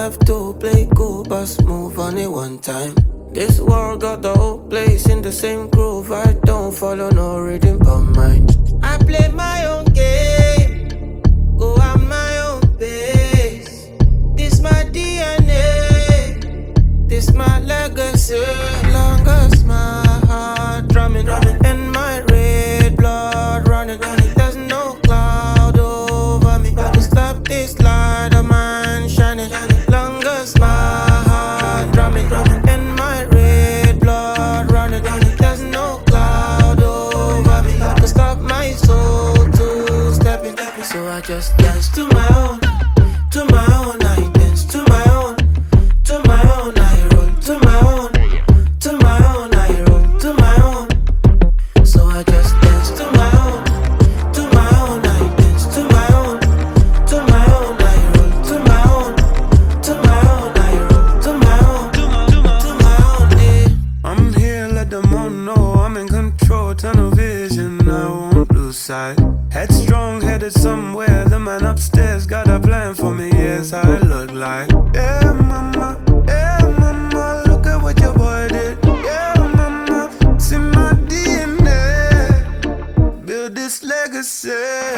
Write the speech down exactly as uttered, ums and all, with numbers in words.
have to play cool, but move on it one time. This world got the whole place in the same groove. I don't follow no rhythm but mine. I play my own game, go at my own pace. This my D N A, this my legacy. Long as my heart drumming, and my red blood running, there's no cloud over me. I can stop this light of mine shining. Long as my heart drumming, and my red blood running, there's no cloud over me. I can stop my soul to stepping. So I just dance to my own, to my own. I dance to my own, to my own. I roll to my own, to my own. I roll to my own. So I just dance to my own, to my own. I dance to my own, to my own. I roll to my own, to my own. I roll to my own, to my own. Yeah. I'm here, let them all know I'm in control. Tunnel vision, I won't lose sight. Headstrong, headed somewhere. The man upstairs got a plan for me. Yes, I look like. Yeah, mama, yeah, mama. Look at what your boy did. Yeah, mama, see my D N A. Build this legacy.